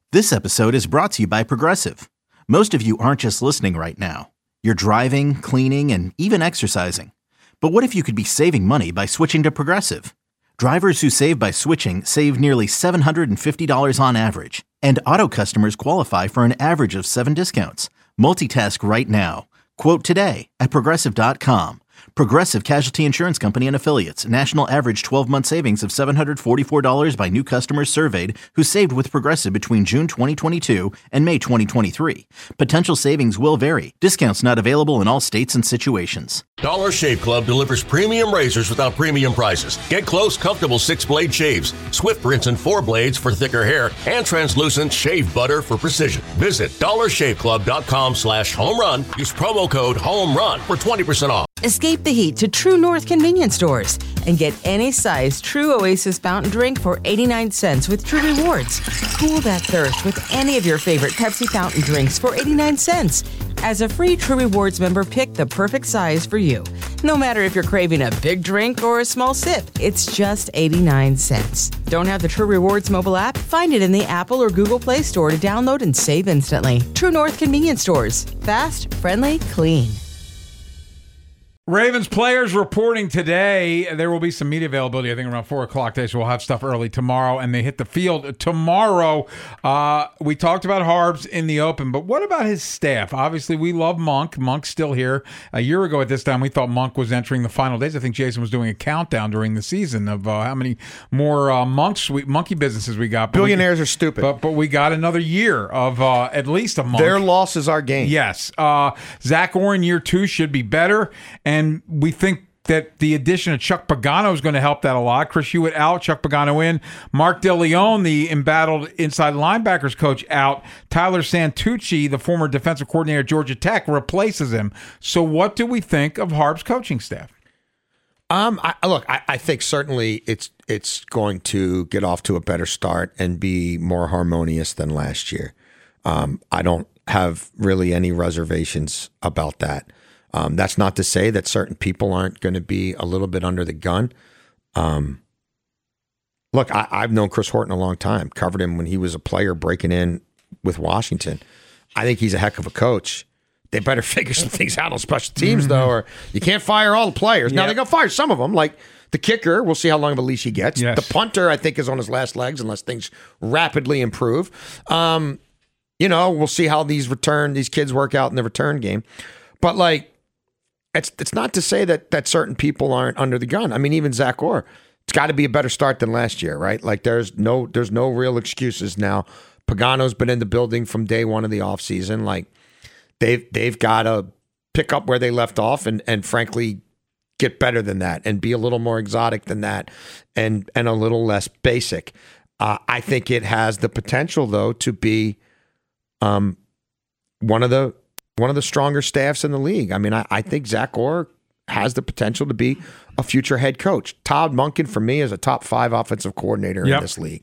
This episode is brought to you by Progressive. Most of you aren't just listening right now. You're driving, cleaning, and even exercising. But what if you could be saving money by switching to Progressive? Drivers who save by switching save nearly $750 on average. And auto customers qualify for an average of 7 discounts. Multitask right now. Quote today at Progressive.com. Progressive Casualty Insurance Company and Affiliates. National average 12-month savings of $744 by new customers surveyed who saved with Progressive between June 2022 and May 2023. Potential savings will vary. Discounts not available in all states and situations. Dollar Shave Club delivers premium razors without premium prices. Get close, comfortable 6-blade shaves, swift rinse and 4 blades for thicker hair, and translucent shave butter for precision. Visit dollarshaveclub.com/home-run. Use promo code HOME-RUN for 20% off. Escape the heat to True North convenience stores and get any size True Oasis fountain drink for 89 cents with True Rewards. Cool that thirst with any of your favorite Pepsi fountain drinks for 89 cents. As a free True Rewards member, pick the perfect size for you. No matter if you're craving a big drink or a small sip, it's just 89 cents. Don't have the True Rewards mobile app? Find it in the Apple or Google Play Store to download and save instantly. True North convenience stores. Fast, friendly, clean. Ravens players reporting today. There will be some media availability, I think, around 4 o'clock today, so we'll have stuff early tomorrow, and they hit the field tomorrow. We talked about Harbs in the open, but what about his staff? Obviously, we love Monk. Monk's still here. A year ago at this time, we thought Monk was entering the final days. I think Jason was doing a countdown during the season of how many more monkey businesses we got. Billionaires are stupid. But we got another year of at least a month. Their loss is our gain. Yes. Zach Orr year 2 should be better, and we think that the addition of Chuck Pagano is going to help that a lot. Chris Hewitt out, Chuck Pagano in. Mark DeLeon, the embattled inside linebackers coach, out. Tyler Santucci, the former defensive coordinator at Georgia Tech, replaces him. So what do we think of Harb's coaching staff? I think certainly it's going to get off to a better start and be more harmonious than last year. I don't have really any reservations about that. That's not to say that certain people aren't going to be a little bit under the gun. Look, I've known Chris Horton a long time, covered him when he was a player breaking in with Washington. I think he's a heck of a coach. They better figure some things out on special teams, though, or you can't fire all the players. Now, they're going to fire some of them, like the kicker. We'll see how long of a leash he gets. Yes. The punter, I think, is on his last legs unless things rapidly improve. We'll see how these kids work out in the return game. But, it's not to say that certain people aren't under the gun. I mean, even Zach Orr, it's got to be a better start than last year, right? There's no real excuses now. Pagano's been in the building from day one of the offseason. They've got to pick up where they left off and frankly get better than that and be a little more exotic than that and a little less basic. I think it has the potential, though, to be one of the stronger staffs in the league. I mean, I think Zach Orr has the potential to be a future head coach. Todd Monken, for me, is a top 5 offensive coordinator in this league.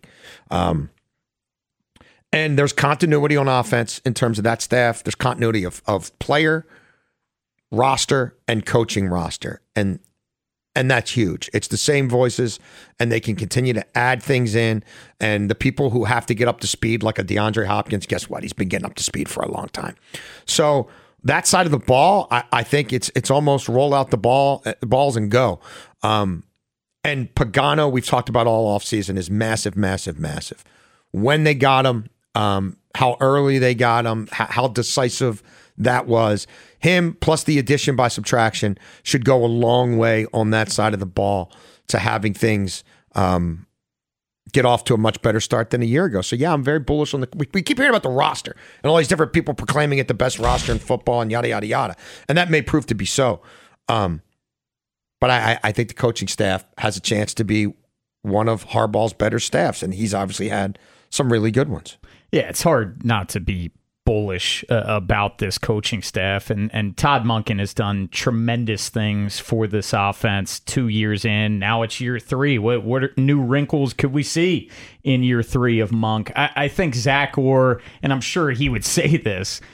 And there's continuity on offense in terms of that staff. There's continuity of player, roster, and coaching roster. And that's huge. It's the same voices, and they can continue to add things in. And the people who have to get up to speed, like a DeAndre Hopkins, guess what? He's been getting up to speed for a long time. So that side of the ball, I think it's almost roll out the balls and go. And Pagano, we've talked about all offseason, is massive, massive, massive. When they got him, how early they got him, how decisive that was. Him plus the addition by subtraction should go a long way on that side of the ball to having things get off to a much better start than a year ago. So, yeah, I'm very bullish on we keep hearing about the roster and all these different people proclaiming it the best roster in football and yada, yada, yada. And that may prove to be so. But I think the coaching staff has a chance to be one of Harbaugh's better staffs, and he's obviously had some really good ones. Yeah, it's hard not to be bullish about this coaching staff, and Todd Monken has done tremendous things for this offense 2 years in. Now it's year 3. What new wrinkles could we see in year 3 of Monk? I think Zach Orr, and I'm sure he would say this,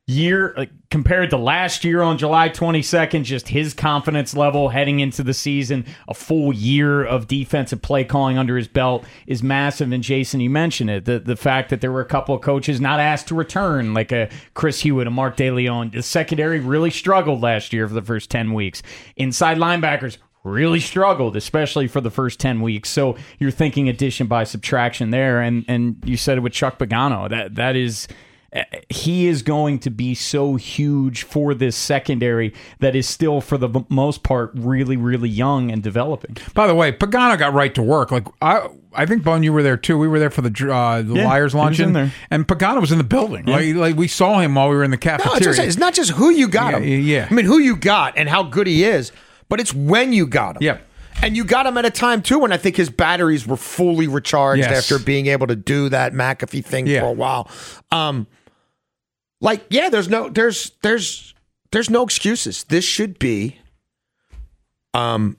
year compared to last year on July 22nd, just his confidence level heading into the season, a full year of defensive play calling under his belt is massive. And Jason, you mentioned it, the fact that there were a couple of coaches not asked to return, like a Chris Hewitt, a Mark DeLeon. The secondary really struggled last year for the first 10 weeks. Inside linebackers really struggled, especially for the first 10 weeks. So you're thinking addition by subtraction there. And you said it with Chuck Pagano. That is... He is going to be so huge for this secondary that is still, for the most part, really, really young and developing. By the way, Pagano got right to work. Like I think, Bone, you were there too. We were there for the Liars luncheon, and Pagano was in the building. Yeah. Like we saw him while we were in the cafeteria. No, it's not just who you got him. Yeah, I mean, who you got and how good he is, but it's when you got him. Yeah. And you got him at a time, too, when I think his batteries were fully recharged after being able to do that McAfee thing for a while. There's no excuses. This should be the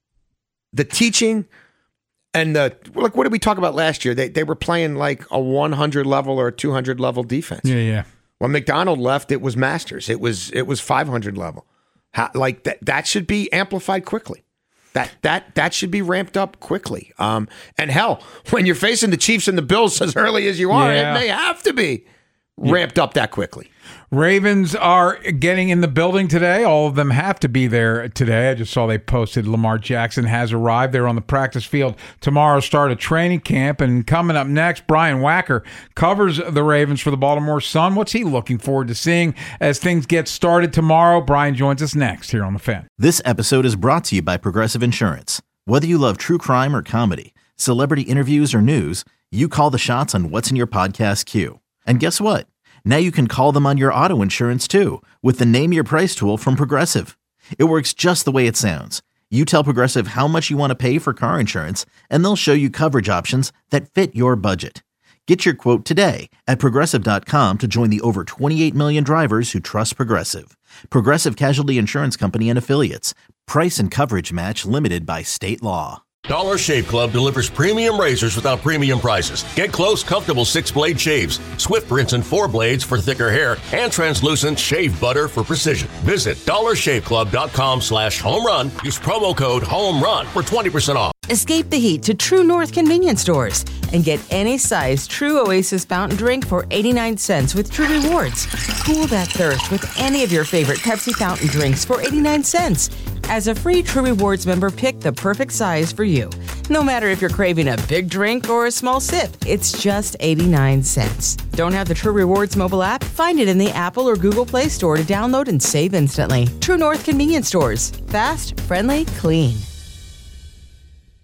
teaching and what did we talk about last year? They were playing like a 100 level or a 200 level defense. Yeah. When McDonald left, it was Masters. It was 500 level. That should be amplified quickly. That should be ramped up quickly. And hell, when you're facing the Chiefs and the Bills as early as you are, it may have to be ramped up that quickly. Ravens are getting in the building today. All of them have to be there today. I just saw they posted Lamar Jackson has arrived. They're on the practice field tomorrow, start a training camp. And coming up next, Brian Wacker covers the Ravens for the Baltimore Sun. What's he looking forward to seeing as things get started tomorrow? Brian joins us next here on The Fan. This episode is brought to you by Progressive Insurance. Whether you love true crime or comedy, celebrity interviews or news, you call the shots on what's in your podcast queue. And guess what? Now you can call them on your auto insurance too with the Name Your Price tool from Progressive. It works just the way it sounds. You tell Progressive how much you want to pay for car insurance, and they'll show you coverage options that fit your budget. Get your quote today at Progressive.com to join the over 28 million drivers who trust Progressive. Progressive Casualty Insurance Company and Affiliates. Price and coverage match limited by state law. Dollar Shave Club delivers premium razors without premium prices. Get close, comfortable 6-blade shaves, Swift rinse and 4 blades for thicker hair, and translucent shave butter for precision. Visit dollarshaveclub.com/homerun. Use promo code HOMERUN for 20% off. Escape the heat to True North convenience stores and get any size True Oasis fountain drink for 89 cents with True Rewards. Cool that thirst with any of your favorite Pepsi fountain drinks for 89 cents. As a free True Rewards member, pick the perfect size for you. No matter if you're craving a big drink or a small sip, it's just 89 cents. Don't have the True Rewards mobile app? Find it in the Apple or Google Play Store to download and save instantly. True North convenience stores. Fast, friendly, clean.